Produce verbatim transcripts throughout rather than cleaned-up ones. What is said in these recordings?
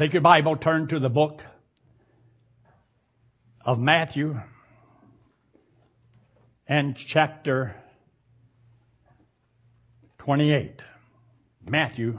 Take your Bible, turn to the book of Matthew and chapter twenty-eight. Matthew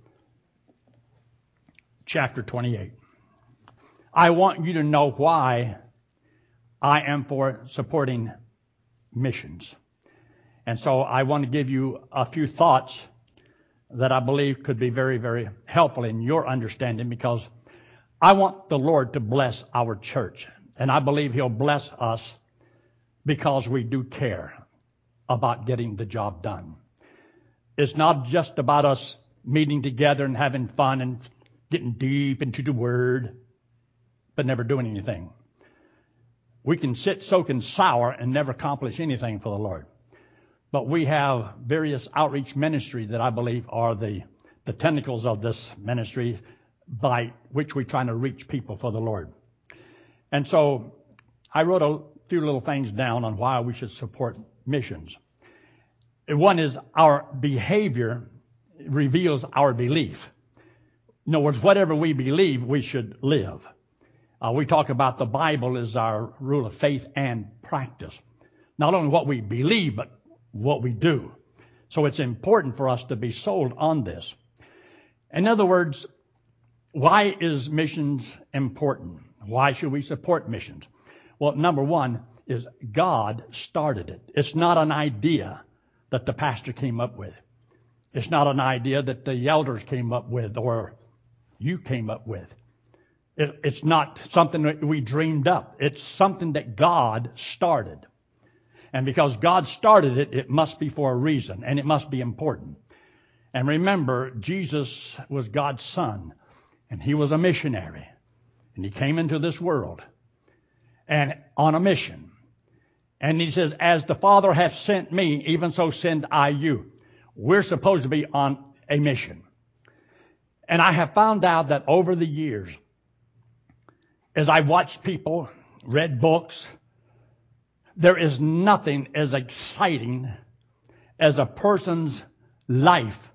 chapter twenty-eight. I want you to know why I am for supporting missions. And so I want to give you a few thoughts that I believe could be very, very helpful in your understanding, because I want the Lord to bless our church. And I believe He'll bless us because we do care about getting the job done. It's not just about us meeting together and having fun and getting deep into the Word, but never doing anything. We can sit soaking sour and never accomplish anything for the Lord. But we have various outreach ministries that I believe are the, the tentacles of this ministry by which we're trying to reach people for the Lord. And so I wrote a few little things down on why we should support missions. One is our behavior reveals our belief. In other words, whatever we believe, we should live. Uh, we talk about the Bible as our rule of faith and practice. Not only what we believe, but what we do. So it's important for us to be sold on this. In other words, why is missions important? Why should we support missions? Well, number one is God started it. It's not an idea that the pastor came up with. It's not an idea that the elders came up with or you came up with. It, it's not something that we dreamed up. It's something that God started. And because God started it, it must be for a reason, and it must be important. And remember, Jesus was God's Son, and He was a missionary. And He came into this world and on a mission. And He says, as the Father hath sent me, even so send I you. We're supposed to be on a mission. And I have found out that over the years, as I watched people, read books, there is nothing as exciting as a person's life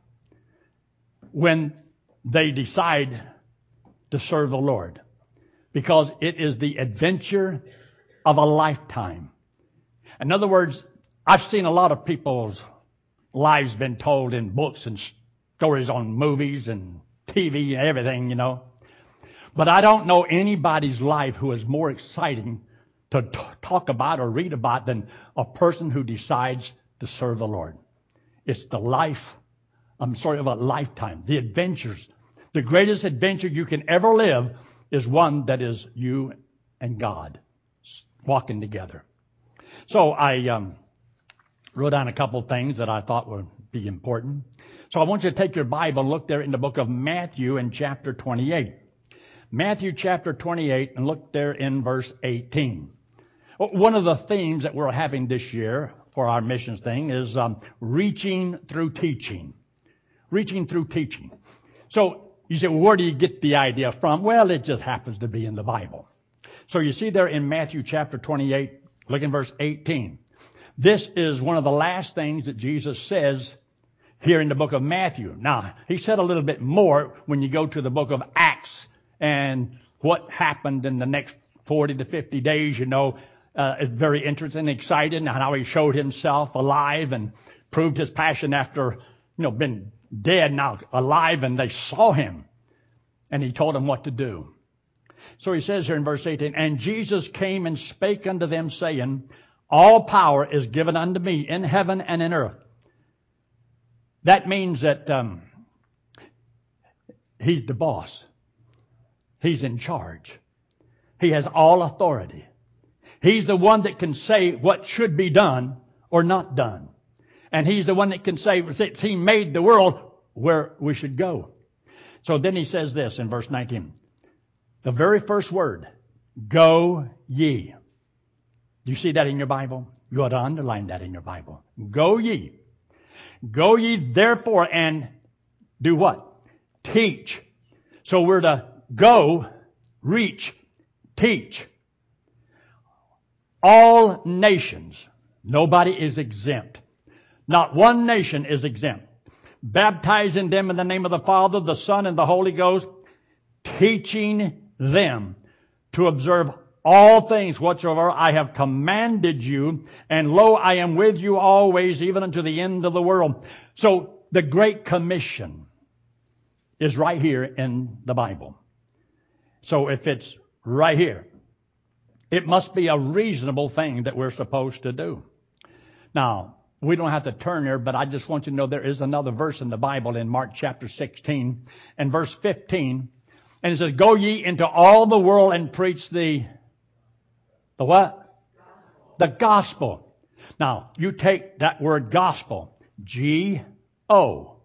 when they decide to serve the Lord, because it is the adventure of a lifetime. In other words, I've seen a lot of people's lives been told in books and stories on movies and T V and everything, you know. But I don't know anybody's life who is more exciting to t- talk about or read about than a person who decides to serve the Lord. It's the life, I'm sorry, of a lifetime. The adventures. The greatest adventure you can ever live is one that is you and God walking together. So I um, wrote down a couple things that I thought would be important. So I want you to take your Bible, look there in the book of Matthew in chapter twenty-eight. Matthew chapter twenty-eight, and look there in verse eighteen. One of the themes that we're having this year for our missions thing is um, reaching through teaching. Reaching through teaching. So you say, well, where do you get the idea from? Well, it just happens to be in the Bible. So you see there in Matthew chapter twenty-eight, look in verse eighteen. This is one of the last things that Jesus says here in the book of Matthew. Now, He said a little bit more when you go to the book of Acts and what happened in the next forty to fifty days, you know. Uh, it's very interesting and exciting, and how He showed Himself alive and proved His passion after, you know, been dead, now alive, and they saw Him. And He told them what to do. So He says here in verse eighteen, and Jesus came and spake unto them, saying, all power is given unto me in heaven and in earth. That means that um, He's the boss. He's in charge. He has all authority. He's the one that can say what should be done or not done. And He's the one that can say, since He made the world, where we should go. So then He says this in verse nineteen. The very first word, go ye. Do you see that in your Bible? You ought to underline that in your Bible. Go ye. Go ye therefore and do what? Teach. So we're to go, reach, teach. All nations. Nobody is exempt. Not one nation is exempt. Baptizing them in the name of the Father, the Son, and the Holy Ghost, teaching them to observe all things whatsoever I have commanded you, and lo, I am with you always, even unto the end of the world. So the Great Commission is right here in the Bible. So if it's right here, it must be a reasonable thing that we're supposed to do. Now, we don't have to turn there, but I just want you to know there is another verse in the Bible in Mark chapter sixteen and verse fifteen. And it says, go ye into all the world and preach the, the what? Gospel. The gospel. Now, you take that word gospel, G O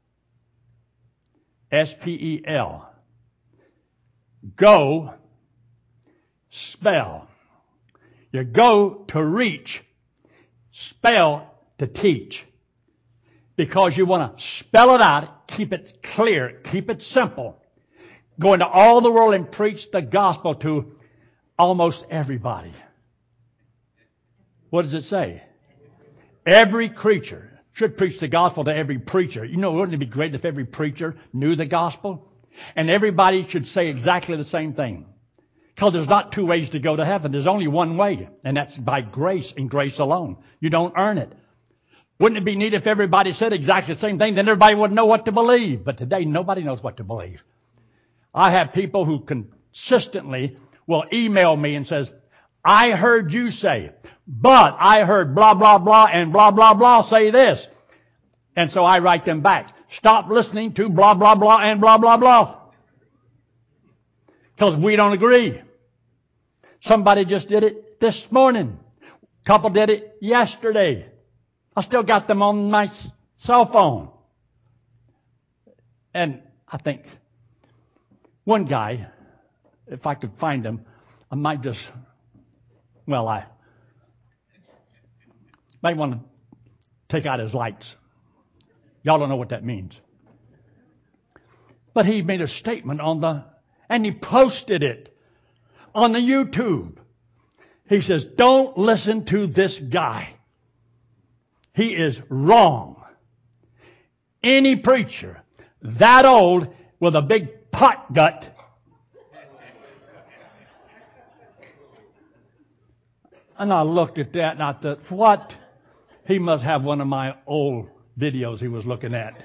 S P E L. Go, spell. You go to reach, spell to teach. Because you want to spell it out, keep it clear, keep it simple. Go into all the world and preach the gospel to almost everybody. What does it say? Every creature should preach the gospel to every preacher. You know, wouldn't it be great if every preacher knew the gospel? And everybody should say exactly the same thing. Because there's not two ways to go to heaven. There's only one way, and that's by grace and grace alone. You don't earn it. Wouldn't it be neat if everybody said exactly the same thing? Then everybody would know what to believe. But today, nobody knows what to believe. I have people who consistently will email me and says, I heard you say, but I heard blah, blah, blah, and blah, blah, blah say this. And so I write them back. Stop listening to blah, blah, blah, and blah, blah, blah. Because we don't agree. Somebody just did it this morning. A couple did it yesterday. I still got them on my cell phone. And I think one guy, if I could find him, I might just, well, I might want to take out his lights. Y'all don't know what that means. But he made a statement on the, and he posted it on the YouTube. He says, don't listen to this guy. He is wrong. Any preacher that old with a big pot gut and I looked at that and I thought, what? He must have one of my old videos he was looking at.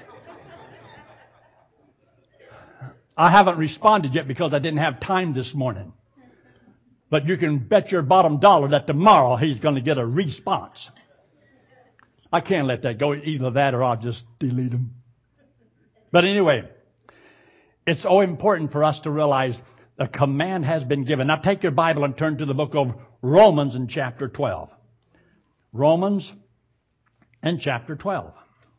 I haven't responded yet because I didn't have time this morning. But you can bet your bottom dollar that tomorrow he's going to get a response. I can't let that go. Either that or I'll just delete him. But anyway, it's so important for us to realize the command has been given. Now take your Bible and turn to the book of Romans in chapter twelve. Romans and chapter twelve.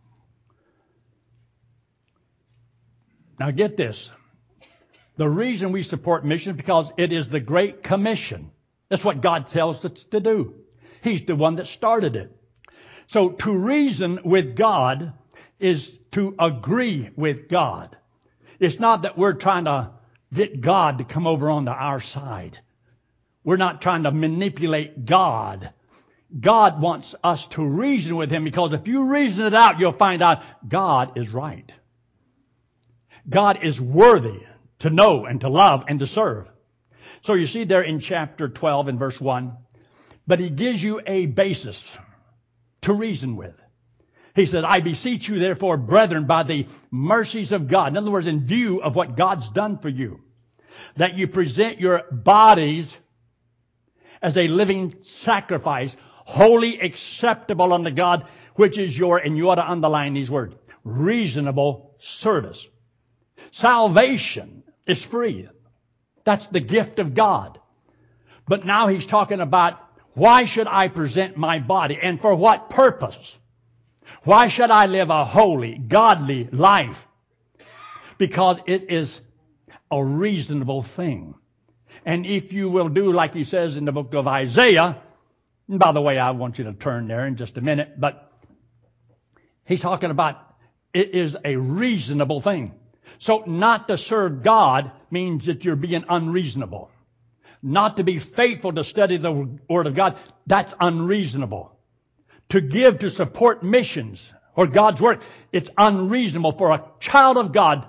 Now get this. The reason we support mission is because it is the Great Commission. That's what God tells us to do. He's the one that started it. So to reason with God is to agree with God. It's not that we're trying to get God to come over onto our side. We're not trying to manipulate God. God wants us to reason with Him, because if you reason it out, you'll find out God is right. God is worthy to know and to love and to serve. So you see there in chapter twelve and verse one, but He gives you a basis to reason with. He said, I beseech you therefore, brethren, by the mercies of God. In other words, in view of what God's done for you, that you present your bodies as a living sacrifice, wholly acceptable unto God, which is your, and you ought to underline these words, reasonable service. Salvation is free. That's the gift of God. But now he's talking about, why should I present my body and for what purpose? Why should I live a holy, godly life? Because it is a reasonable thing. And if you will do like he says in the book of Isaiah, and by the way, I want you to turn there in just a minute, but he's talking about it is a reasonable thing. So not to serve God means that you're being unreasonable. Not to be faithful to study the Word of God, that's unreasonable. To give to support missions or God's work, it's unreasonable for a child of God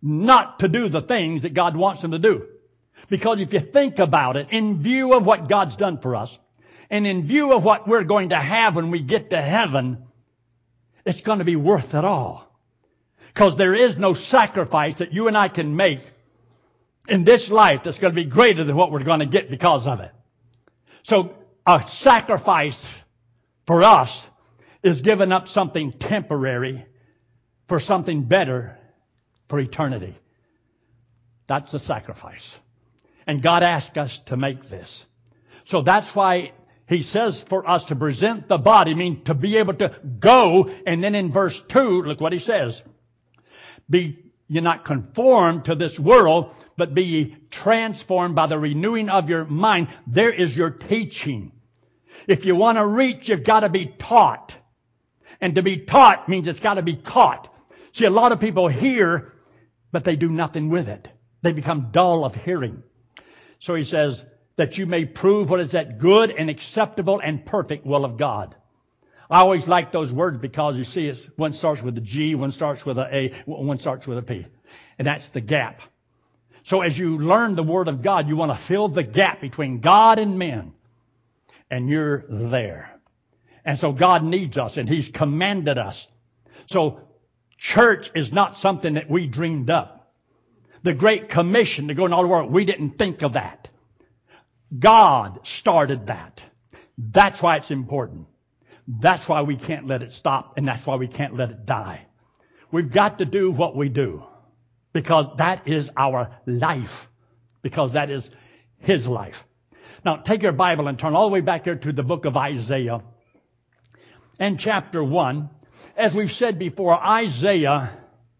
not to do the things that God wants them to do. Because if you think about it, in view of what God's done for us, and in view of what we're going to have when we get to heaven, it's going to be worth it all. Because there is no sacrifice that you and I can make in this life that's going to be greater than what we're going to get because of it. So a sacrifice for us is giving up something temporary for something better for eternity. That's the sacrifice. And God asked us to make this. So that's why He says for us to present the body, mean to be able to go. And then in verse two, look what He says. Be ye not conformed to this world, but be ye transformed by the renewing of your mind. There is your teaching. If you want to reach, you've got to be taught. And to be taught means it's got to be caught. See, a lot of people hear, but they do nothing with it. They become dull of hearing. So He says that you may prove what is that good and acceptable and perfect will of God. I always like those words because you see it's one starts with a G, one starts with a A, one starts with a P. And that's the gap. So as you learn the Word of God, you want to fill the gap between God and men. And you're there. And so God needs us and He's commanded us. So church is not something that we dreamed up. The Great Commission to go in all the world, we didn't think of that. God started that. That's why it's important. That's why we can't let it stop, and that's why we can't let it die. We've got to do what we do because that is our life, because that is His life. Now, take your Bible and turn all the way back here to the book of Isaiah and chapter one. As we've said before, Isaiah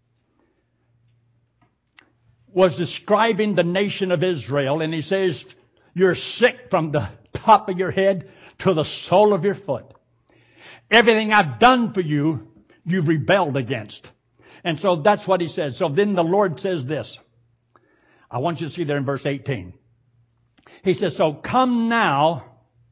was describing the nation of Israel, and he says, you're sick from the top of your head to the sole of your foot. Everything I've done for you, you've rebelled against. And so that's what he says. So then the Lord says this. I want you to see there in verse eighteen. He says, so come now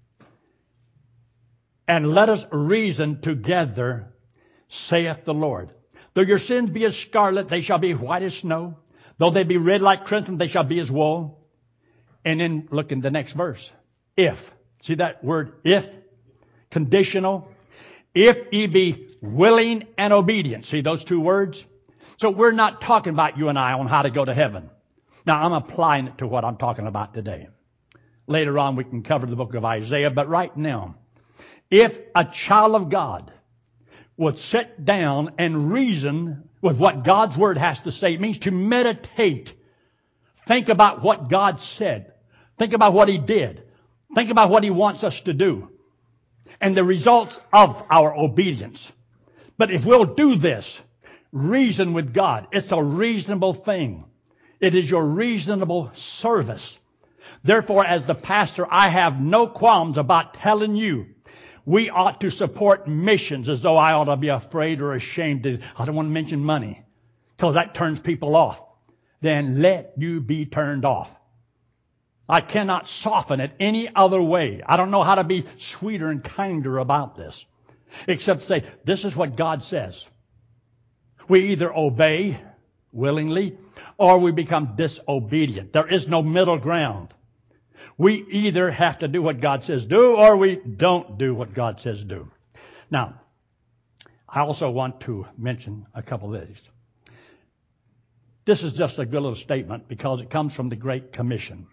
and let us reason together, saith the Lord. Though your sins be as scarlet, they shall be white as snow. Though they be red like crimson, they shall be as wool. And then look in the next verse. If. See that word if? Conditional. If ye be willing and obedient. See those two words? So we're not talking about you and I on how to go to heaven. Now I'm applying it to what I'm talking about today. Later on we can cover the book of Isaiah, but right now, if a child of God would sit down and reason with what God's Word has to say, it means to meditate. Think about what God said. Think about what He did. Think about what He wants us to do. And the results of our obedience. But if we'll do this, reason with God. It's a reasonable thing. It is your reasonable service. Therefore, as the pastor, I have no qualms about telling you we ought to support missions as though I ought to be afraid or ashamed. To, I don't want to mention money because that turns people off. Then let you be turned off. I cannot soften it any other way. I don't know how to be sweeter and kinder about this. Except say, this is what God says. We either obey willingly or we become disobedient. There is no middle ground. We either have to do what God says do or we don't do what God says do. Now, I also want to mention a couple of these. This is just a good little statement because it comes from the Great Commission.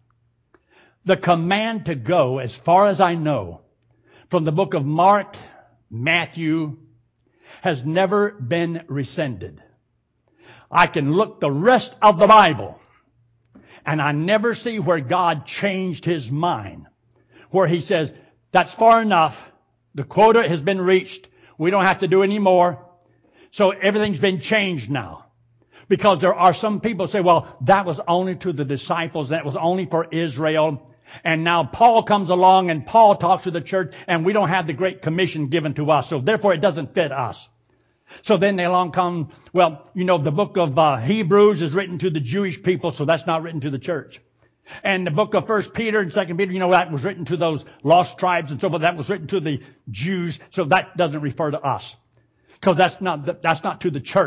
The command to go, as far as I know, from the book of Mark, Matthew, has never been rescinded. I can look the rest of the Bible, and I never see where God changed His mind, where He says, that's far enough, the quota has been reached, we don't have to do any more, so everything's been changed now. Because there are some people who say, well, that was only to the disciples, that was only for Israel. And now Paul comes along and Paul talks to the church and we don't have the Great Commission given to us. So therefore it doesn't fit us. So then they along come, well, you know, the book of uh, Hebrews is written to the Jewish people, so that's not written to the church. And the book of First Peter and Second Peter, you know, that was written to those lost tribes and so forth. That was written to the Jews, so that doesn't refer to us. Because that's not, that's not to the church.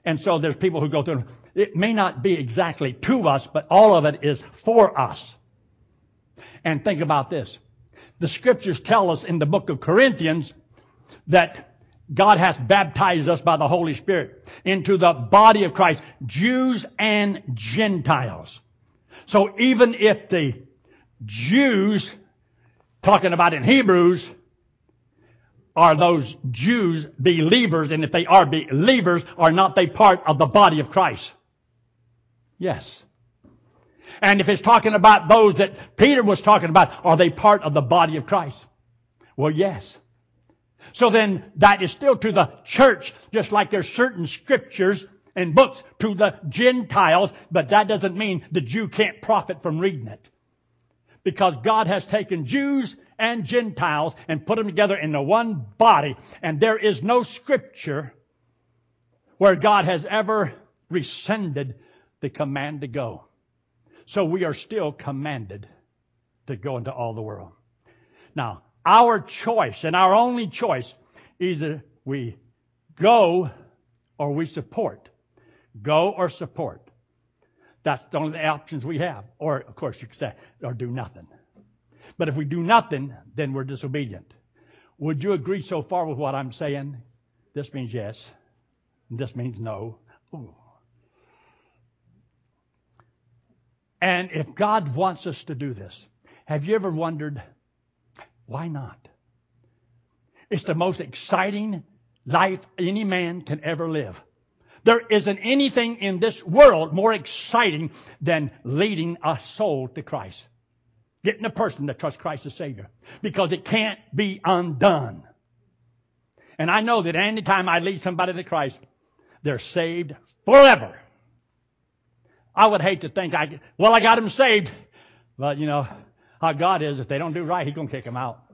And so there's people who go through. It may not be exactly to us, but all of it is for us. And think about this. The scriptures tell us in the book of Corinthians that God has baptized us by the Holy Spirit into the body of Christ, Jews and Gentiles. So even if the Jews, talking about in Hebrews, are those Jews believers, and if they are believers, are not they part of the body of Christ? Yes. And if it's talking about those that Peter was talking about, are they part of the body of Christ? Well, yes. So then that is still to the church, just like there's certain scriptures and books to the Gentiles, but that doesn't mean the Jew can't profit from reading it. Because God has taken Jews and Gentiles and put them together in the one body, and there is no scripture where God has ever rescinded the command to go. So we are still commanded to go into all the world. Now, our choice and our only choice, either we go or we support. Go or support. That's the only options we have. Or, of course, you could say, or do nothing. But if we do nothing, then we're disobedient. Would you agree so far with what I'm saying? This means yes. And this means no. Ooh. And if God wants us to do this, have you ever wondered, why not? It's the most exciting life any man can ever live. There isn't anything in this world more exciting than leading a soul to Christ. Getting a person to trust Christ as Savior. Because it can't be undone. And I know that any time I lead somebody to Christ, they're saved forever. I would hate to think, I well, I got them saved. But, you know, how God is, if they don't do right, He's going to kick them out.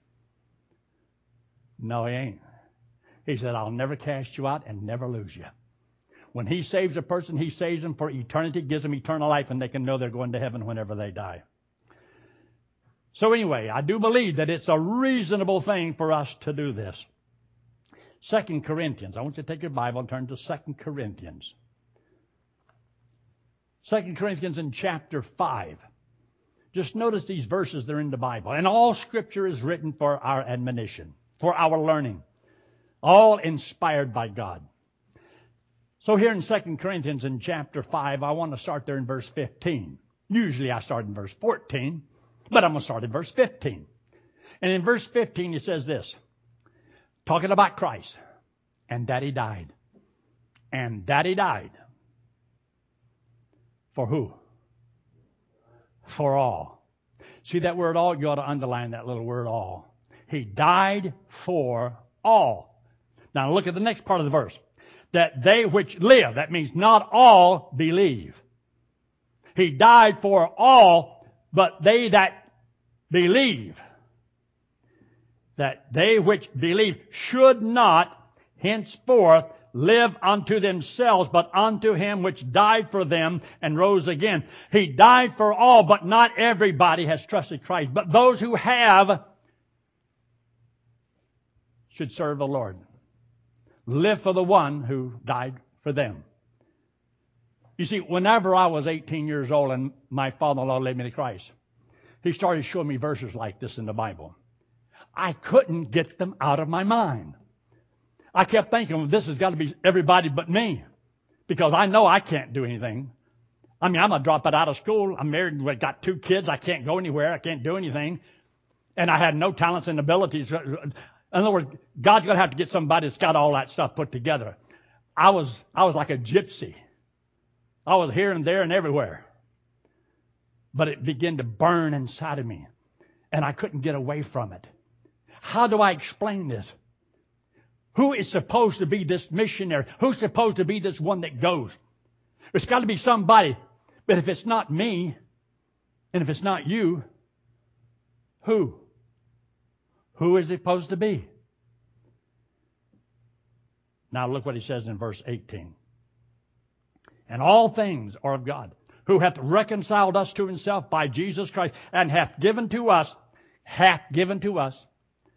No, He ain't. He said, I'll never cast you out and never lose you. When He saves a person, He saves them for eternity, gives them eternal life, and they can know they're going to heaven whenever they die. So anyway, I do believe that it's a reasonable thing for us to do this. Second Corinthians. I want you to take your Bible and turn to Second Corinthians. Second Corinthians in chapter five. Just notice these verses that are in the Bible. And all Scripture is written for our admonition, for our learning. All inspired by God. So here in Second Corinthians in chapter five, I want to start there in verse fifteen. Usually I start in verse fourteen, but I'm going to start in verse fifteen. And in verse fifteen it says this, talking about Christ, and that He died. And that He died. For who? For all. See that word all? You ought to underline that little word all. He died for all. Now look at the next part of the verse. That they which live, that means not all believe. He died for all, but they that believe, that they which believe should not henceforth live unto themselves, but unto Him which died for them and rose again. He died for all, but not everybody has trusted Christ. But those who have should serve the Lord. Live for the one who died for them. You see, whenever I was eighteen years old and my father-in-law led me to Christ, he started showing me verses like this in the Bible. I couldn't get them out of my mind. I kept thinking, well, this has got to be everybody but me. Because I know I can't do anything. I mean, I'm going to drop it out of school. I'm married and got two kids. I can't go anywhere. I can't do anything. And I had no talents and abilities. In other words, God's going to have to get somebody that's got all that stuff put together. I was, I was like a gypsy. I was here and there and everywhere. But it began to burn inside of me. And I couldn't get away from it. How do I explain this? Who is supposed to be this missionary? Who's supposed to be this one that goes? It's got to be somebody. But if it's not me, and if it's not you, who? Who is it supposed to be? Now look what he says in verse eighteen. And all things are of God, who hath reconciled us to Himself by Jesus Christ, and hath given to us, hath given to us,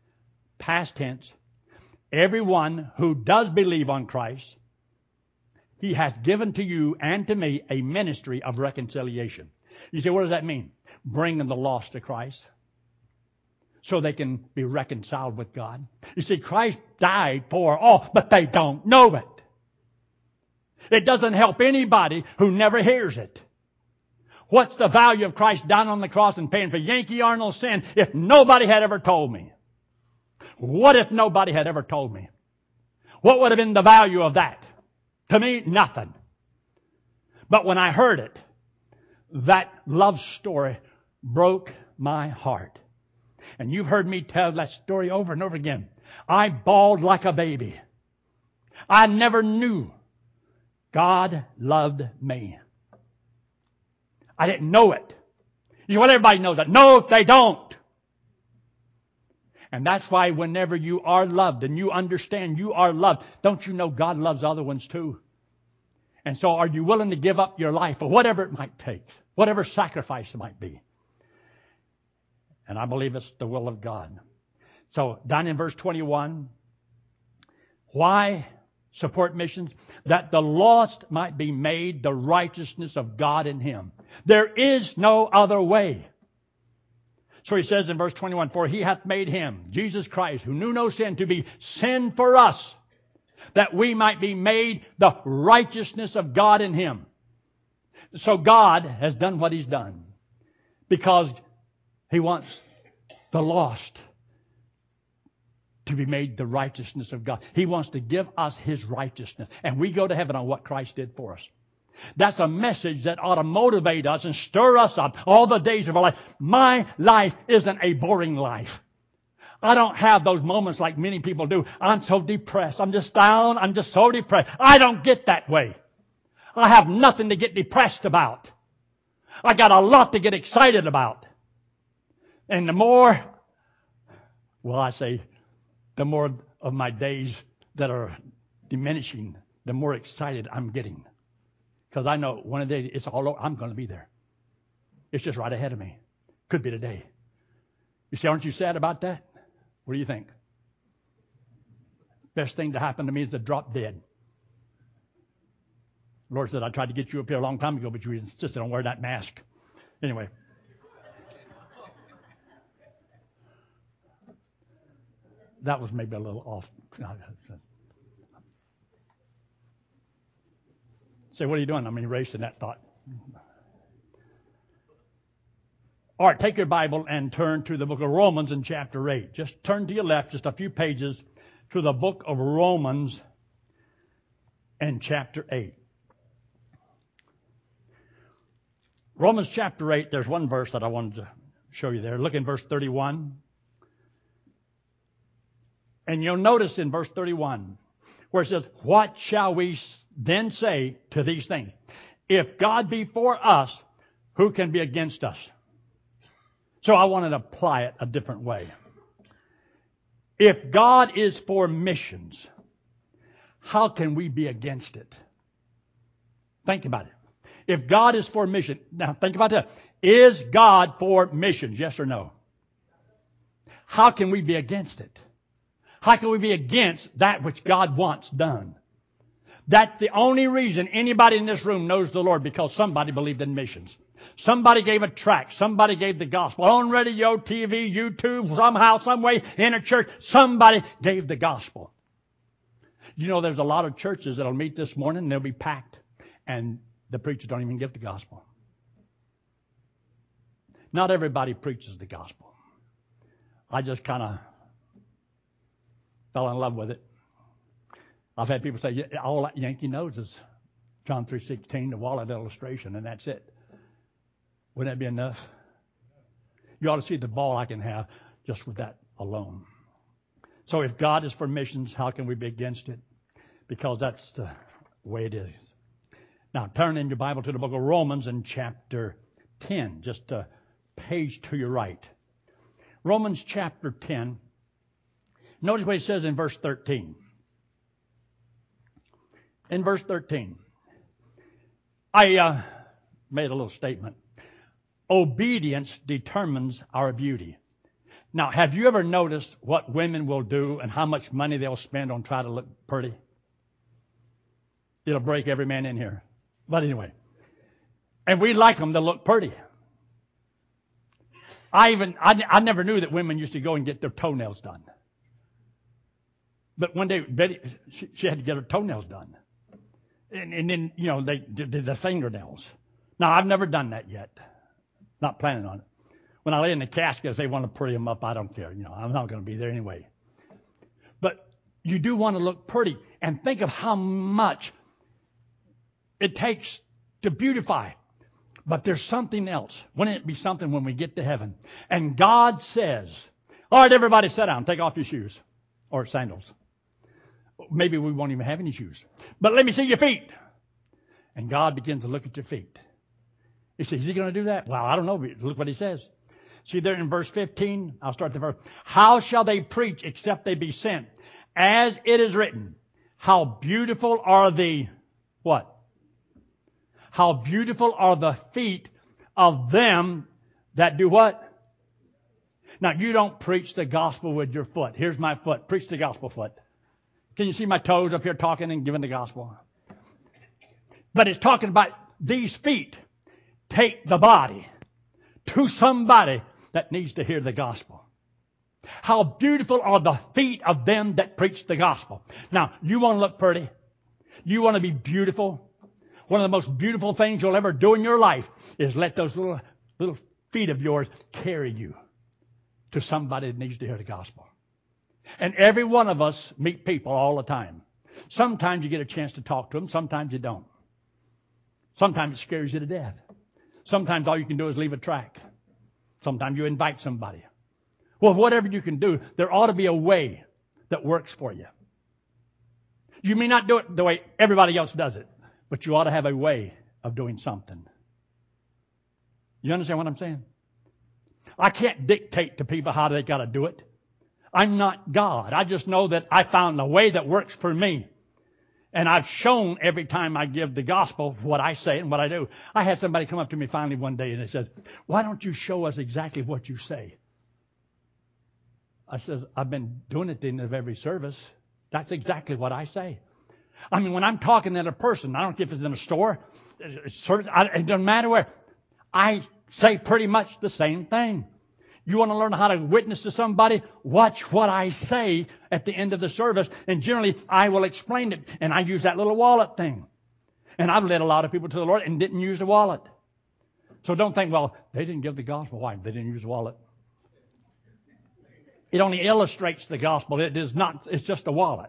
past tense, everyone who does believe on Christ, He has given to you and to me a ministry of reconciliation. You say, what does that mean? Bringing the lost to Christ so they can be reconciled with God. You see, Christ died for all, but they don't know it. It doesn't help anybody who never hears it. What's the value of Christ dying on the cross and paying for Yankee Arnold's sin if nobody had ever told me? What if nobody had ever told me? What would have been the value of that? To me, nothing. But when I heard it, that love story broke my heart. And you've heard me tell that story over and over again. I bawled like a baby. I never knew God loved me. I didn't know it. You know what? Everybody knows that. No, they don't. And that's why whenever you are loved and you understand you are loved, don't you know God loves other ones too? And so are you willing to give up your life for whatever it might take, whatever sacrifice it might be? And I believe it's the will of God. So down in verse twenty-one, why support missions? That the lost might be made the righteousness of God in Him. There is no other way. So he says in verse twenty-one, for He hath made Him, Jesus Christ, who knew no sin, to be sin for us, that we might be made the righteousness of God in Him. So God has done what He's done because He wants the lost to be made the righteousness of God. He wants to give us His righteousness. And we go to heaven on what Christ did for us. That's a message that ought to motivate us and stir us up all the days of our life. My life isn't a boring life. I don't have those moments like many people do. I'm so depressed. I'm just down. I'm just so depressed. I don't get that way. I have nothing to get depressed about. I got a lot to get excited about. And the more, well, I say, the more of my days that are diminishing, the more excited I'm getting. Because I know one of the days it's all over. I'm going to be there. It's just right ahead of me. Could be today. You see, aren't you sad about that? What do you think? Best thing to happen to me is to drop dead. The Lord said, I tried to get you up here a long time ago, but you insisted on wearing that mask. Anyway. That was maybe a little off. Say, what are you doing? I'm erasing that thought. All right, take your Bible and turn to the book of Romans in chapter eight. Just turn to your left, just a few pages, to the book of Romans and chapter eight. Romans chapter eight, there's one verse that I wanted to show you there. Look in verse thirty-one. And you'll notice in verse thirty-one where it says, what shall we then say to these things? If God be for us, who can be against us? So I wanted to apply it a different way. If God is for missions, how can we be against it? Think about it. If God is for mission, now think about that. Is God for missions? Yes or no? How can we be against it? How can we be against that which God wants done? That's the only reason anybody in this room knows the Lord, because somebody believed in missions. Somebody gave a tract. Somebody gave the gospel. On radio, T V, YouTube, somehow, some way, in a church, somebody gave the gospel. You know, there's a lot of churches that'll meet this morning and they'll be packed, and the preachers don't even give the gospel. Not everybody preaches the gospel. I just kind of fell in love with it. I've had people say, yeah, all that Yankee knows is John three sixteen, the wallet illustration, and that's it. Wouldn't that be enough? You ought to see the ball I can have just with that alone. So if God is for missions, how can we be against it? Because that's the way it is. Now turn in your Bible to the book of Romans in chapter ten, just a page to your right. Romans chapter ten. Notice what it says in verse thirteen. In verse thirteen, I uh, made a little statement. Obedience determines our beauty. Now, have you ever noticed what women will do and how much money they'll spend on trying to look pretty? It'll break every man in here. But anyway. And we like them to look pretty. I even, I, I never knew that women used to go and get their toenails done. But one day, Betty, she, she had to get her toenails done. And, and then, you know, they did the fingernails. Now, I've never done that yet. Not planning on it. When I lay in the casket, if they want to pretty them up, I don't care. You know, I'm not going to be there anyway. But you do want to look pretty. And think of how much it takes to beautify. But there's something else. Wouldn't it be something when we get to heaven? And God says, all right, everybody sit down. Take off your shoes or sandals. Maybe we won't even have any shoes. But let me see your feet. And God begins to look at your feet. He says, is he going to do that? Well, I don't know. Look what he says. See there in verse fifteen, I'll start the verse. How shall they preach except they be sent? As it is written, how beautiful are the, what? How beautiful are the feet of them that do what? Now, you don't preach the gospel with your foot. Here's my foot. Preach the gospel foot. Can you see my toes up here talking and giving the gospel? But it's talking about these feet take the body to somebody that needs to hear the gospel. How beautiful are the feet of them that preach the gospel. Now, you want to look pretty? You want to be beautiful? One of the most beautiful things you'll ever do in your life is let those little, little feet of yours carry you to somebody that needs to hear the gospel. And every one of us meet people all the time. Sometimes you get a chance to talk to them. Sometimes you don't. Sometimes it scares you to death. Sometimes all you can do is leave a tract. Sometimes you invite somebody. Well, whatever you can do, there ought to be a way that works for you. You may not do it the way everybody else does it, but you ought to have a way of doing something. You understand what I'm saying? I can't dictate to people how they got to do it. I'm not God. I just know that I found a way that works for me. And I've shown every time I give the gospel what I say and what I do. I had somebody come up to me finally one day and they said, why don't you show us exactly what you say? I said, I've been doing it at the end of every service. That's exactly what I say. I mean, when I'm talking to a person, I don't care if it's in a store, it's, it doesn't matter where, I say pretty much the same thing. You want to learn how to witness to somebody? Watch what I say at the end of the service. And generally, I will explain it. And I use that little wallet thing. And I've led a lot of people to the Lord and didn't use the wallet. So don't think, well, they didn't give the gospel. Why? They didn't use the wallet. It only illustrates the gospel. It is not, it's just a wallet.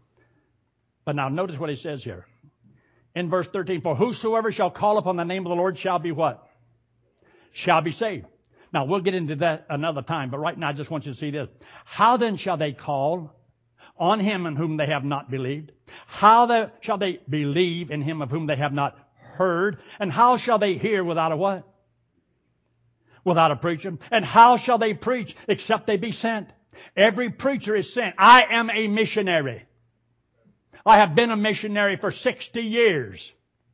But now notice what he says here. In verse thirteen, for whosoever shall call upon the name of the Lord shall be what? Shall be saved. Now, we'll get into that another time, but right now I just want you to see this. How then shall they call on him in whom they have not believed? How the, shall they believe in him of whom they have not heard? And how shall they hear without a what? Without a preacher. And how shall they preach except they be sent? Every preacher is sent. I am a missionary. I have been a missionary for sixty years.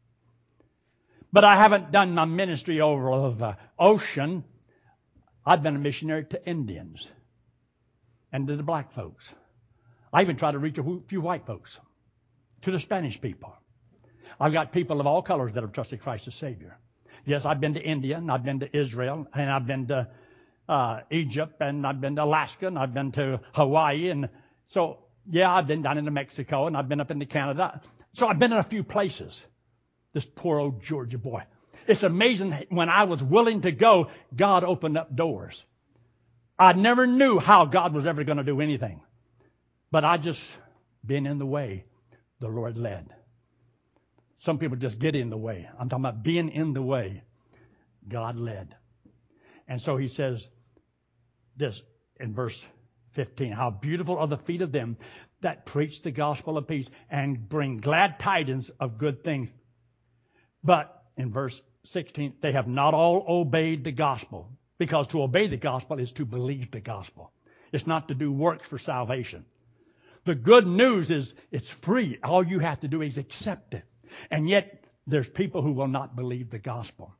But I haven't done my ministry over the ocean. I've been a missionary to Indians and to the black folks. I even tried to reach a few white folks, to the Spanish people. I've got people of all colors that have trusted Christ as Savior. Yes, I've been to India, and I've been to Israel, and I've been to uh, Egypt, and I've been to Alaska, and I've been to Hawaii. And so, yeah, I've been down into Mexico, and I've been up into Canada. So I've been in a few places. This poor old Georgia boy. It's amazing when I was willing to go, God opened up doors. I never knew how God was ever going to do anything. But I just been in the way the Lord led. Some people just get in the way. I'm talking about being in the way God led. And so he says this in verse fifteen. How beautiful are the feet of them that preach the gospel of peace and bring glad tidings of good things. But in verse sixteen, they have not all obeyed the gospel. Because to obey the gospel is to believe the gospel. It's not to do works for salvation. The good news is it's free. All you have to do is accept it. And yet, there's people who will not believe the gospel.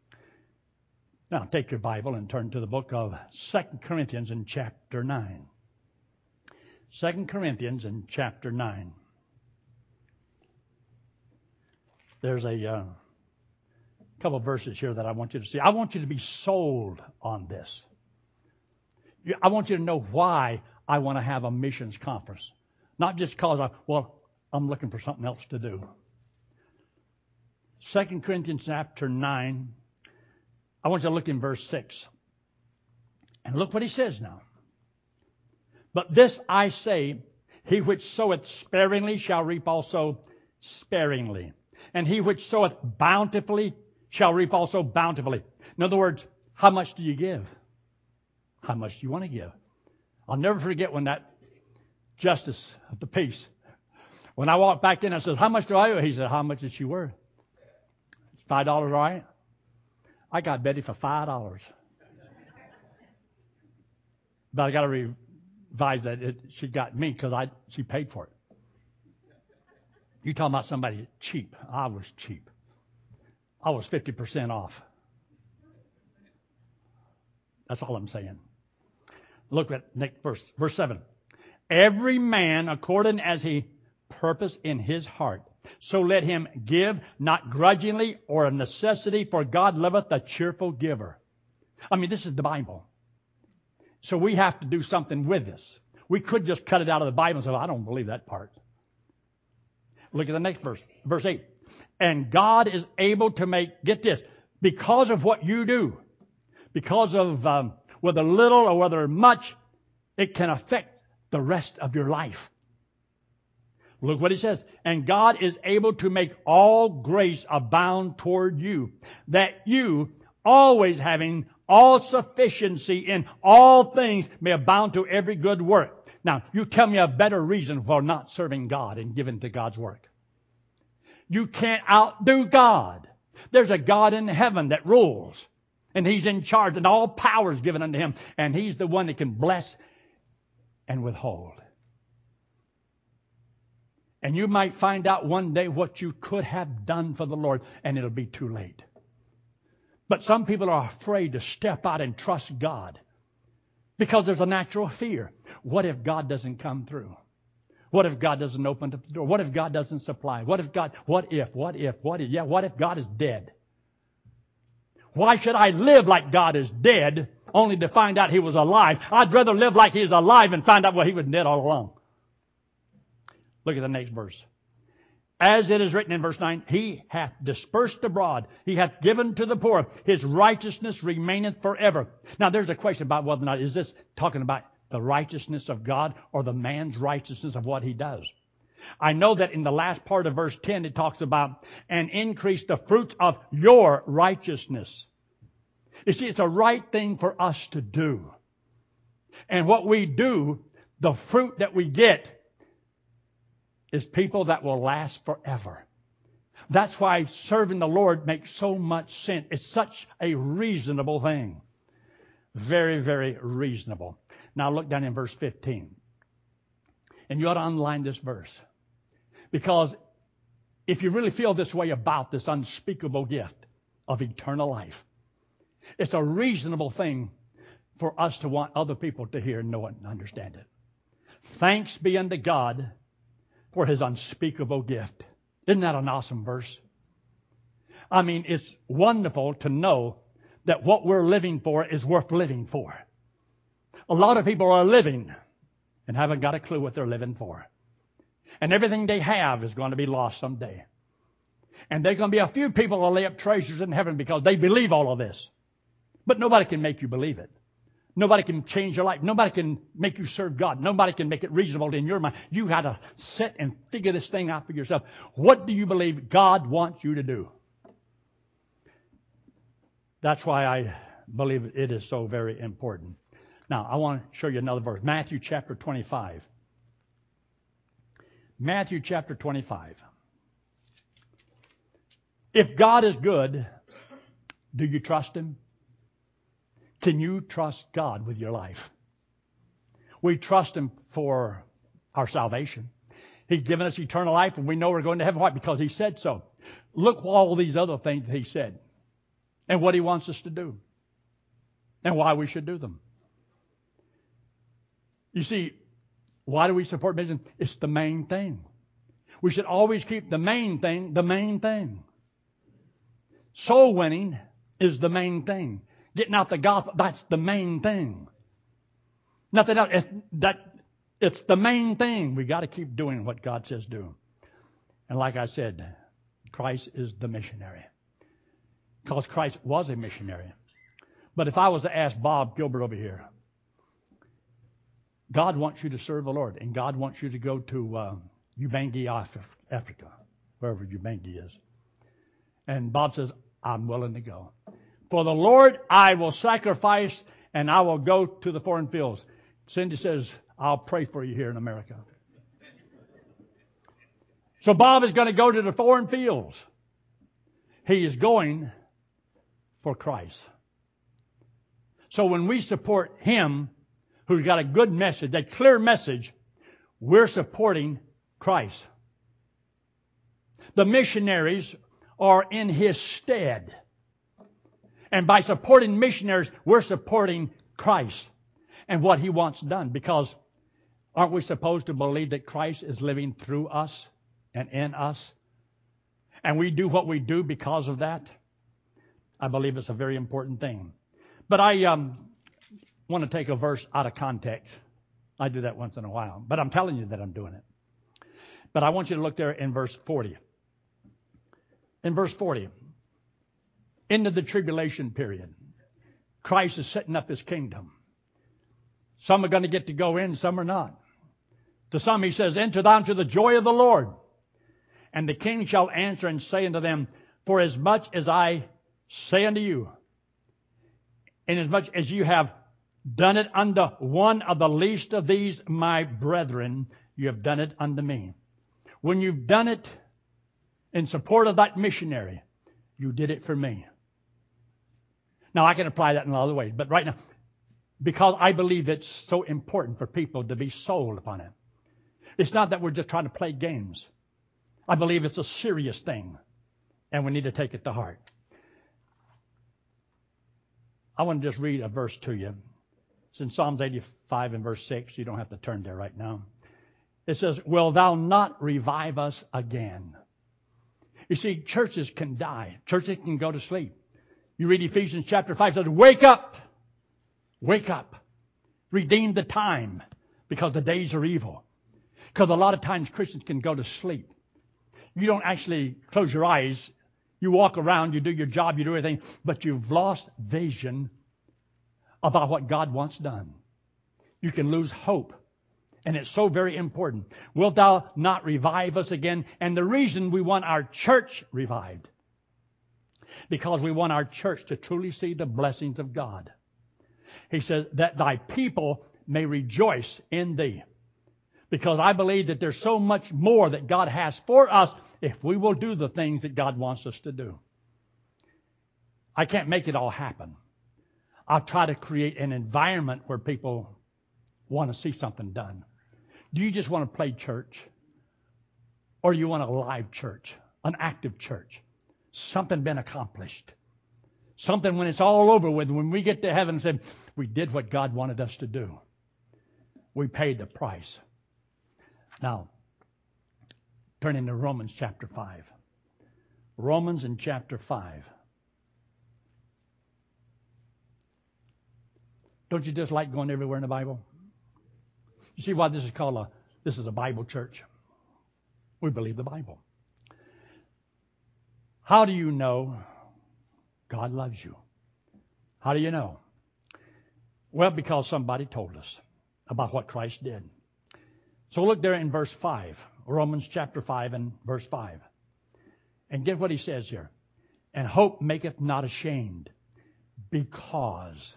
Now, take your Bible and turn to the book of Second Corinthians in chapter nine. Second Corinthians in chapter nine. There's a uh, couple of verses here that I want you to see. I want you to be sold on this. I want you to know why I want to have a missions conference. Not just because I, well, I'm looking for something else to do. Second Corinthians chapter nine, I want you to look in verse six. And look what he says now. But this I say, he which soweth sparingly shall reap also sparingly. And he which soweth bountifully shall reap also bountifully. In other words, how much do you give? How much do you want to give? I'll never forget when that justice of the peace, when I walked back in, I said, how much do I owe? He said, how much is she worth? Five dollars, all right? I got Betty for five dollars. But I got to revise that. It, she got me because I she paid for it. You talking about somebody cheap. I was cheap. I was fifty percent off. That's all I'm saying. Look at next verse, verse seven. Every man according as he purpose in his heart, so let him give, not grudgingly or of necessity, for God loveth a cheerful giver. I mean, this is the Bible. So we have to do something with this. We could just cut it out of the Bible and say, well, I don't believe that part. Look at the next verse, verse eight. And God is able to make, get this, because of what you do, because of um, whether little or whether much, it can affect the rest of your life. Look what he says. And God is able to make all grace abound toward you, that you, always having all sufficiency in all things, may abound to every good work. Now, you tell me a better reason for not serving God and giving to God's work. You can't outdo God. There's a God in heaven that rules, and He's in charge, and all power is given unto Him, and He's the one that can bless and withhold. And you might find out one day what you could have done for the Lord, and it'll be too late. But some people are afraid to step out and trust God because there's a natural fear. What if God doesn't come through? What if God doesn't open up the door? What if God doesn't supply? What if God, what if, what if, what if, yeah, what if God is dead? Why should I live like God is dead only to find out He was alive? I'd rather live like He is alive and find out, well, He was dead all along. Look at the next verse. As it is written in verse nine, He hath dispersed abroad. He hath given to the poor. His righteousness remaineth forever. Now there's a question about whether or not, is this talking about the righteousness of God or the man's righteousness of what he does? I know that in the last part of verse ten, it talks about, and increase the fruits of your righteousness. You see, it's a right thing for us to do. And what we do, the fruit that we get, is people that will last forever. That's why serving the Lord makes so much sense. It's such a reasonable thing. Very, very reasonable. Now look down in verse fifteen. And you ought to underline this verse. Because if you really feel this way about this unspeakable gift of eternal life, it's a reasonable thing for us to want other people to hear, know it, and understand it. Thanks be unto God for His unspeakable gift. Isn't that an awesome verse? I mean, it's wonderful to know that what we're living for is worth living for. A lot of people are living and haven't got a clue what they're living for. And everything they have is going to be lost someday. And there's going to be a few people who will lay up treasures in heaven because they believe all of this. But nobody can make you believe it. Nobody can change your life. Nobody can make you serve God. Nobody can make it reasonable in your mind. You got to sit and figure this thing out for yourself. What do you believe God wants you to do? That's why I believe it is so very important. Now, I want to show you another verse. Matthew chapter twenty-five. Matthew chapter twenty-five. If God is good, do you trust Him? Can you trust God with your life? We trust Him for our salvation. He's given us eternal life, and we know we're going to heaven. Why? Because He said so. Look at all these other things that He said and what He wants us to do and why we should do them. You see, why do we support mission? It's the main thing. We should always keep the main thing the main thing. Soul winning is the main thing. Getting out the gospel, that's the main thing. Nothing else. It's, that, it's the main thing. We got to keep doing what God says do. And like I said, Christ is the missionary. Because Christ was a missionary. But if I was to ask Bob Gilbert over here, God wants you to serve the Lord, and God wants you to go to uh, Ubangi, Africa, wherever Ubangi is. And Bob says, I'm willing to go. For the Lord, I will sacrifice, and I will go to the foreign fields. Cindy says, I'll pray for you here in America. So Bob is going to go to the foreign fields. He is going for Christ. So when we support him, who's got a good message, a clear message, we're supporting Christ. The missionaries are in his stead. And by supporting missionaries, we're supporting Christ and what he wants done. Because aren't we supposed to believe that Christ is living through us and in us? And we do what we do because of that? I believe it's a very important thing. But I um, want to take a verse out of context. I do that once in a while. But I'm telling you that I'm doing it. But I want you to look there in verse forty. In verse forty, into the tribulation period, Christ is setting up his kingdom. Some are going to get to go in, some are not. To some he says, enter thou into the joy of the Lord. And the king shall answer and say unto them, for as much as I say unto you, inasmuch as you have done it unto one of the least of these my brethren, you have done it unto me. When you've done it in support of that missionary, you did it for me. Now, I can apply that in a lot of ways, but right now, because I believe it's so important for people to be sold upon it. It's not that we're just trying to play games. I believe it's a serious thing, and we need to take it to heart. I want to just read a verse to you. It's in Psalms eighty-five and verse six. You don't have to turn there right now. It says, will thou not revive us again? You see, churches can die. Churches can go to sleep. You read Ephesians chapter five, it says, wake up. Wake up. Redeem the time, because the days are evil. Because a lot of times Christians can go to sleep. You don't actually close your eyes. You walk around, you do your job, you do everything, but you've lost vision about what God wants done. You can lose hope. And it's so very important. Wilt thou not revive us again? And the reason we want our church revived, because we want our church to truly see the blessings of God. He says, that thy people may rejoice in thee. Because I believe that there's so much more that God has for us if we will do the things that God wants us to do. I can't make it all happen. I'll try to create an environment where people want to see something done. Do you just want to play church? Or do you want a live church, an active church? Something been accomplished. Something when it's all over with, when we get to heaven and say, we did what God wanted us to do. We paid the price. Now, turn into Romans chapter five. Romans in chapter five. Don't you just like going everywhere in the Bible? You see why this is called a, this is a Bible church? We believe the Bible. How do you know God loves you? How do you know? Well, because somebody told us about what Christ did. So look there in verse five, Romans chapter five and verse five. And get what he says here. And hope maketh not ashamed, because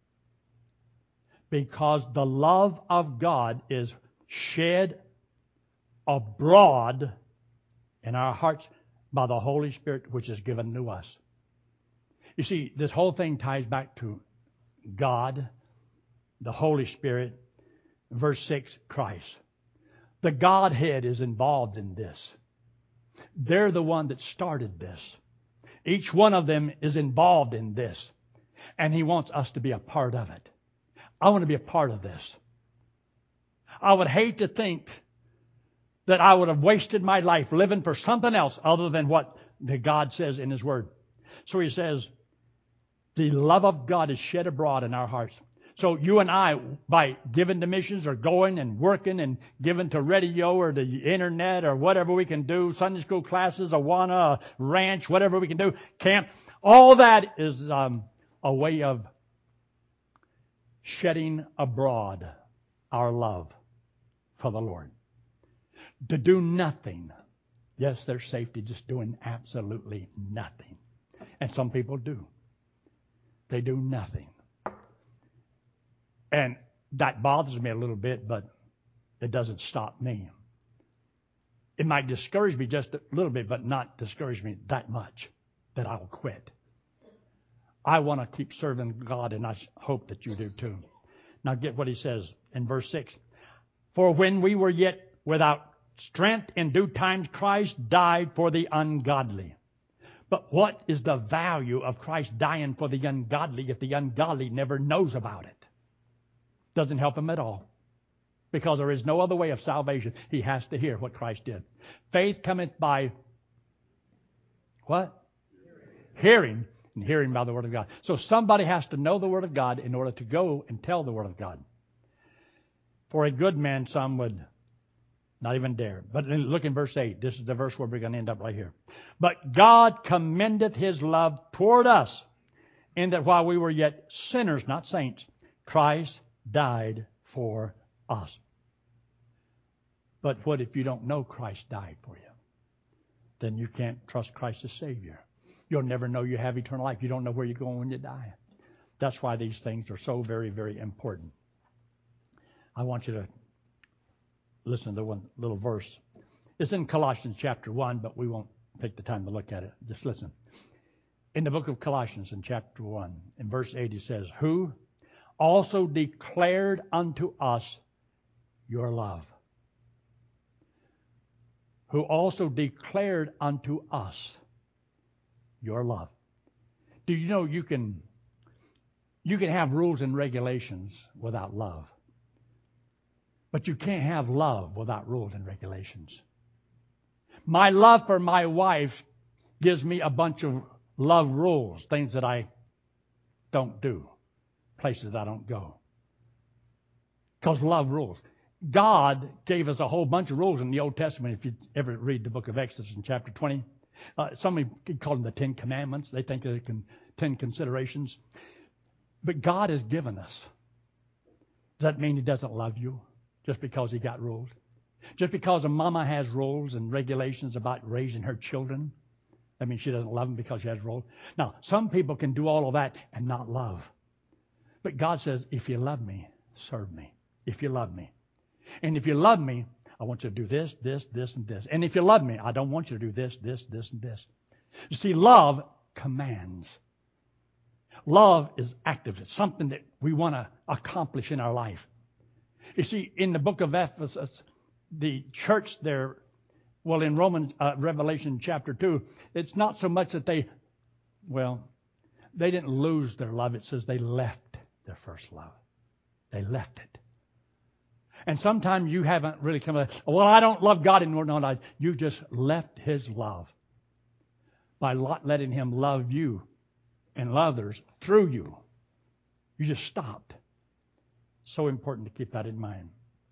Because the love of God is shed abroad in our hearts by the Holy Spirit, which is given to us. You see, this whole thing ties back to God, the Holy Spirit, verse six, Christ. The Godhead is involved in this. They're the one that started this. Each one of them is involved in this. And he wants us to be a part of it. I want to be a part of this. I would hate to think that I would have wasted my life living for something else other than what the God says in His Word. So he says, the love of God is shed abroad in our hearts. So you and I, by giving to missions or going and working and giving to radio or the internet or whatever we can do, Sunday school classes, Awana, ranch, whatever we can do, camp, all that is um, a way of shedding abroad our love for the Lord. To do nothing. Yes, there's safety just doing absolutely nothing. And some people do. They do nothing. And that bothers me a little bit, but it doesn't stop me. It might discourage me just a little bit, but not discourage me that much that I will quit. I want to keep serving God, and I hope that you do too. Now get what he says in verse six. For when we were yet without strength, in due time Christ died for the ungodly. But what is the value of Christ dying for the ungodly if the ungodly never knows about it? Doesn't help him at all. Because there is no other way of salvation. He has to hear what Christ did. Faith cometh by what? Hearing. And hearing by the Word of God. So somebody has to know the Word of God in order to go and tell the Word of God. For a good man, some would not even dare. But look in verse eight. This is the verse where we're going to end up right here. But God commendeth His love toward us, in that while we were yet sinners, not saints, Christ died for us. But what if you don't know Christ died for you? Then you can't trust Christ as Savior. You'll never know you have eternal life. You don't know where you're going when you die. That's why these things are so very, very important. I want you to listen to one little verse. It's in Colossians chapter one, but we won't take the time to look at it. Just listen. In the book of Colossians in chapter one, in verse eight, he says, who also declared unto us your love. Who also declared unto us your love. Do you know you can you can have rules and regulations without love? But you can't have love without rules and regulations. My love for my wife gives me a bunch of love rules, things that I don't do, places I don't go. Because love rules. God gave us a whole bunch of rules in the Old Testament. If you ever read the book of Exodus in chapter twenty, uh, somebody call them the Ten Commandments. They think they're ten considerations. But God has given us. Does that mean He doesn't love you just because He got rules? Just because a mama has rules and regulations about raising her children, that means she doesn't love them because she has rules? Now, some people can do all of that and not love. But God says, if you love me, serve me. If you love me. And if you love me, I want you to do this, this, this, and this. And if you love me, I don't want you to do this, this, this, and this. You see, love commands. Love is active. It's something that we want to accomplish in our life. You see, in the book of Ephesus, the church there, well, in Romans, uh, Revelation chapter two, it's not so much that they, well, they didn't lose their love. It says they left their first love. They left it. And sometimes you haven't really come to, well, I don't love God anymore. No, no, you just left His love by letting Him love you and others through you. You just stopped. So important to keep that in mind.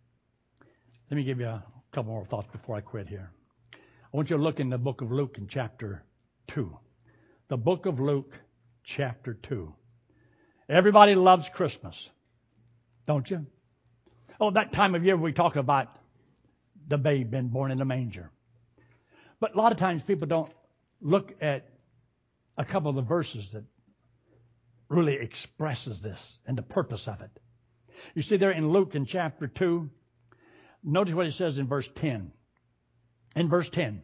Let me give you a couple more thoughts before I quit here. I want you to look in the book of Luke in chapter two. The book of Luke, chapter two. Everybody loves Christmas, don't you? Oh, that time of year we talk about the babe being born in a manger. But a lot of times people don't look at a couple of the verses that really expresses this and the purpose of it. You see there in Luke in chapter two, notice what it says in verse ten. In verse ten,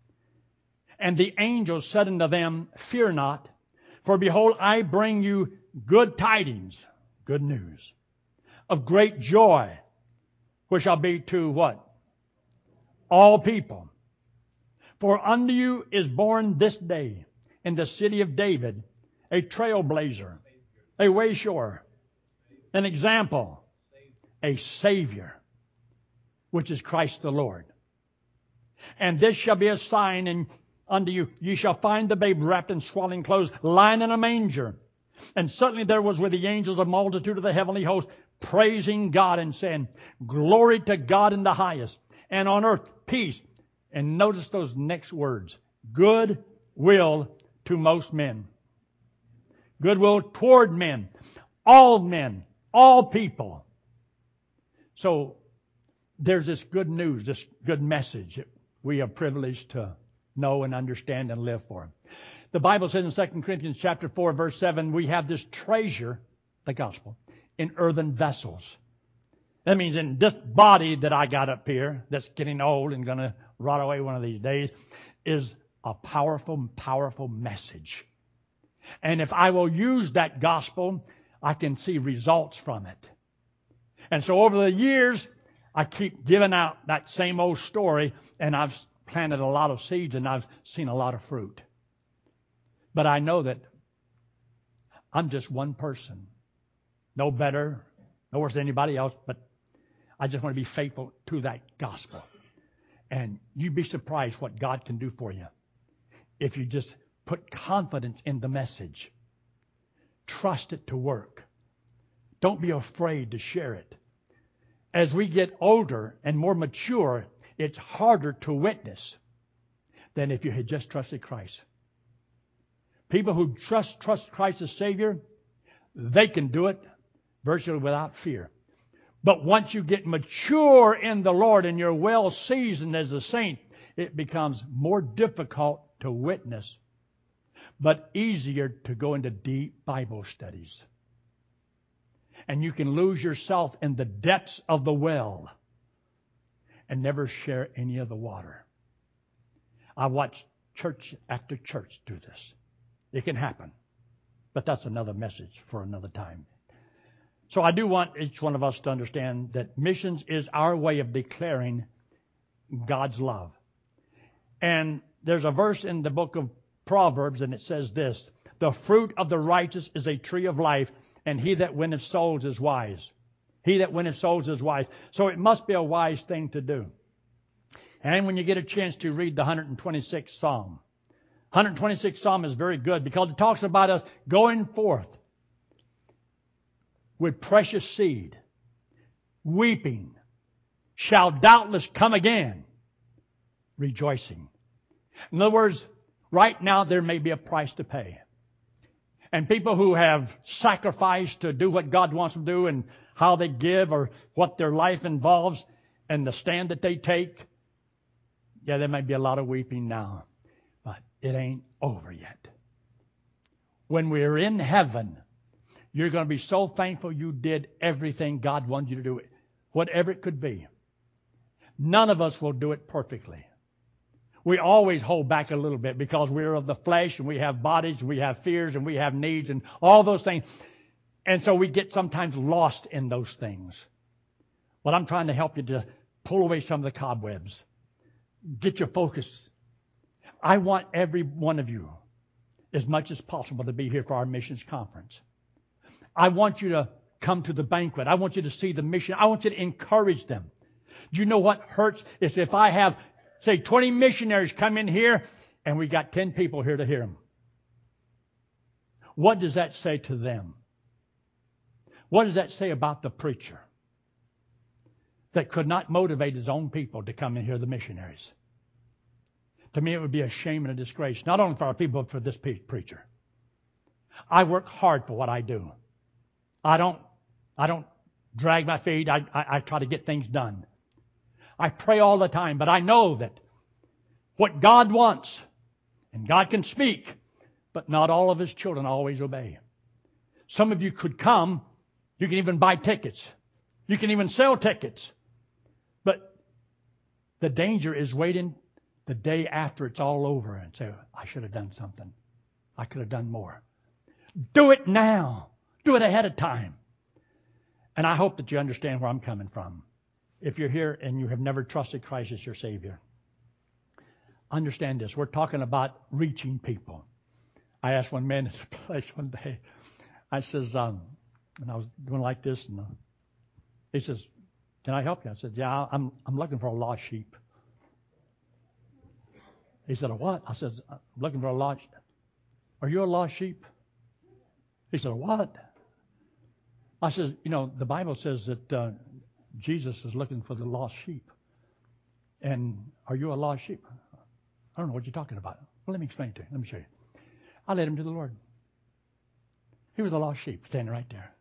and the angel said unto them, fear not, for behold, I bring you good tidings, good news, of great joy, which shall be to what? All people. For unto you is born this day in the city of David a trailblazer, a wayshower, an example, a Savior, which is Christ the Lord. And this shall be a sign in unto you. Ye shall find the babe wrapped in swaddling clothes, lying in a manger. And suddenly there was with the angels a multitude of the heavenly host, praising God and saying, Glory to God in the highest, and on earth peace. And notice those next words, good will to most men. Goodwill toward men, all men, all people. So there's this good news, this good message that we are privileged to know and understand and live for. The Bible says in Second Corinthians chapter four, verse seven, we have this treasure, the gospel, in earthen vessels. That means in this body that I got up here, that's getting old and going to rot away one of these days, is a powerful, powerful message. And if I will use that gospel, I can see results from it. And so over the years, I keep giving out that same old story, and I've planted a lot of seeds and I've seen a lot of fruit. But I know that I'm just one person. No better, no worse than anybody else, but I just want to be faithful to that gospel. And you'd be surprised what God can do for you if you just put confidence in the message. Trust it to work. Don't be afraid to share it. As we get older and more mature, it's harder to witness than if you had just trusted Christ. People who trust, trust Christ as Savior, they can do it virtually without fear. But once you get mature in the Lord and you're well seasoned as a saint, it becomes more difficult to witness, but easier to go into deep Bible studies. And you can lose yourself in the depths of the well and never share any of the water. I watched church after church do this. It can happen. But that's another message for another time. So I do want each one of us to understand that missions is our way of declaring God's love. And there's a verse in the book of Proverbs, and it says this, the fruit of the righteous is a tree of life, and he that winneth souls is wise. He that winneth souls is wise. So it must be a wise thing to do. And when you get a chance to read the one hundred twenty-sixth Psalm, one hundred twenty-sixth Psalm is very good because it talks about us going forth with precious seed, weeping, shall doubtless come again, rejoicing. In other words, right now there may be a price to pay. And people who have sacrificed to do what God wants them to do and how they give or what their life involves and the stand that they take, yeah, there may be a lot of weeping now, but it ain't over yet. When we're in heaven, you're going to be so thankful you did everything God wanted you to do, whatever it could be. None of us will do it perfectly. We always hold back a little bit because we're of the flesh and we have bodies, and we have fears and we have needs and all those things. And so we get sometimes lost in those things. But I'm trying to help you to pull away some of the cobwebs. Get your focus. I want every one of you, as much as possible, to be here for our missions conference. I want you to come to the banquet. I want you to see the mission. I want you to encourage them. Do you know what hurts? Is if I have, say, twenty missionaries come in here and we got ten people here to hear them. What does that say to them? What does that say about the preacher that could not motivate his own people to come and hear the missionaries? To me, it would be a shame and a disgrace, not only for our people, but for this preacher. I work hard for what I do. I don't, I don't drag my feet. I, I, I try to get things done. I pray all the time, but I know that what God wants, and God can speak, but not all of His children always obey. Some of you could come. You can even buy tickets. You can even sell tickets. But the danger is waiting the day after it's all over and say, I should have done something. I could have done more. Do it now. Do it ahead of time. And I hope that you understand where I'm coming from. If you're here and you have never trusted Christ as your Savior, understand this. We're talking about reaching people. I asked one man at the place one day, I says, um, and I was doing like this, and uh, he says, can I help you? I said, yeah, I'm I'm looking for a lost sheep. He said, a what? I said, I'm looking for a lost. Are you a lost sheep? He said, a what? I said, you know, the Bible says that uh, Jesus is looking for the lost sheep. And are you a lost sheep? I don't know what you're talking about. Well, let me explain it to you. Let me show you. I led him to the Lord. He was a lost sheep standing right there.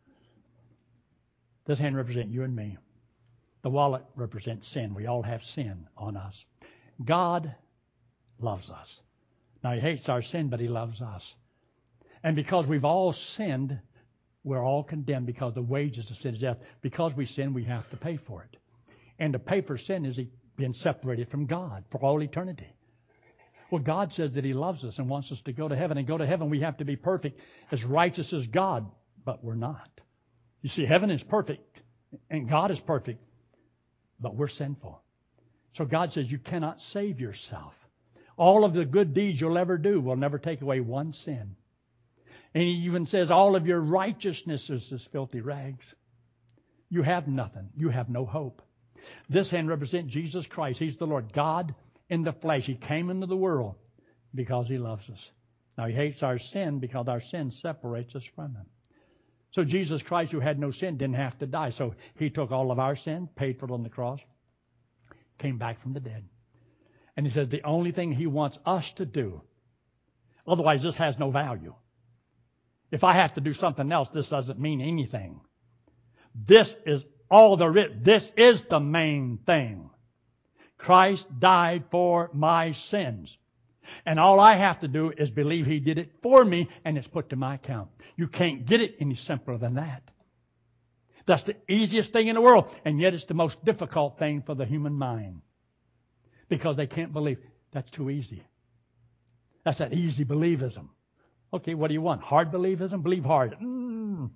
This hand represents you and me. The wallet represents sin. We all have sin on us. God loves us. Now, He hates our sin, but He loves us. And because we've all sinned, we're all condemned because the wages of sin is death. Because we sin, we have to pay for it. And to pay for sin is being separated from God for all eternity. Well, God says that He loves us and wants us to go to heaven. And go to heaven, we have to be perfect, as righteous as God, but we're not. You see, heaven is perfect, and God is perfect, but we're sinful. So God says you cannot save yourself. All of the good deeds you'll ever do will never take away one sin. And He even says all of your righteousness is as filthy rags. You have nothing. You have no hope. This hand represents Jesus Christ. He's the Lord God in the flesh. He came into the world because He loves us. Now, He hates our sin because our sin separates us from Him. So Jesus Christ, who had no sin, didn't have to die. So He took all of our sin, paid for it on the cross, came back from the dead. And He says the only thing He wants us to do, otherwise this has no value. If I have to do something else, this doesn't mean anything. This is all there is. This is the main thing. Christ died for my sins. And all I have to do is believe He did it for me, and it's put to my account. You can't get it any simpler than that. That's the easiest thing in the world, and yet it's the most difficult thing for the human mind. Because they can't believe. That's too easy. That's that easy believism. Okay, what do you want? Hard believism? Believe hard. Mm.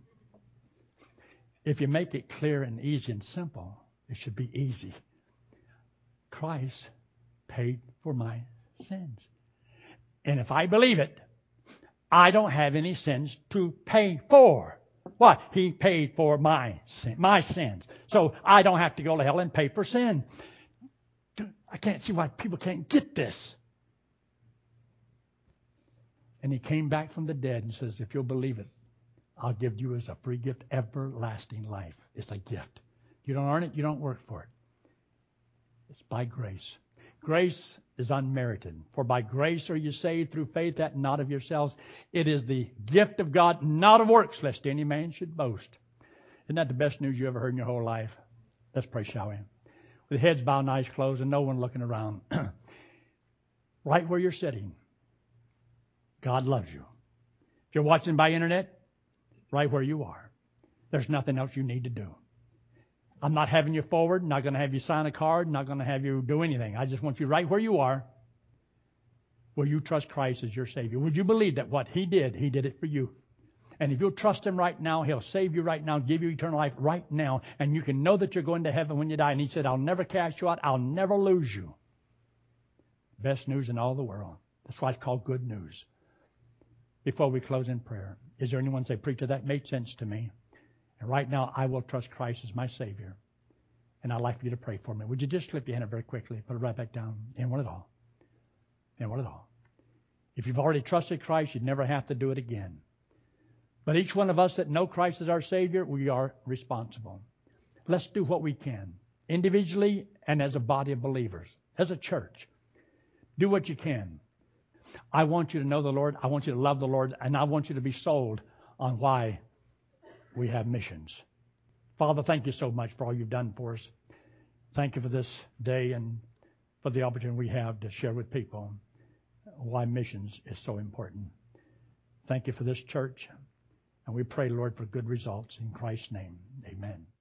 If you make it clear and easy and simple, it should be easy. Christ paid for my sins. And if I believe it, I don't have any sins to pay for. Why? He paid for my sin, my sins. So I don't have to go to hell and pay for sin. I can't see why people can't get this. And He came back from the dead and says, if you'll believe it, I'll give you as a free gift everlasting life. It's a gift. You don't earn it, you don't work for it. It's by grace. Grace is unmerited. For by grace are you saved through faith, that not of yourselves. It is the gift of God, not of works, lest any man should boast. Isn't that the best news you ever heard in your whole life? Let's pray, shall we? With heads bowed and eyes closed and no one looking around. Right where you're sitting, God loves you. If you're watching by internet, right where you are. There's nothing else you need to do. I'm not having you forward, not going to have you sign a card, not going to have you do anything. I just want you right where you are. Will you trust Christ as your Savior? Would you believe that what He did, He did it for you? And if you'll trust Him right now, He'll save you right now, give you eternal life right now, and you can know that you're going to heaven when you die. And He said, I'll never cast you out. I'll never lose you. Best news in all the world. That's why it's called good news. Before we close in prayer, is there anyone say, preacher, that made sense to me? And right now, I will trust Christ as my Savior. And I'd like for you to pray for me. Would you just slip your hand up very quickly, put it right back down, and one at all. And one at all. If you've already trusted Christ, you'd never have to do it again. But each one of us that know Christ as our Savior, we are responsible. Let's do what we can, individually and as a body of believers, as a church. Do what you can. I want you to know the Lord. I want you to love the Lord. And I want you to be sold on why we have missions. Father, thank you so much for all you've done for us. Thank you for this day and for the opportunity we have to share with people why missions is so important. Thank you for this church. And we pray, Lord, for good results. In Christ's name, amen.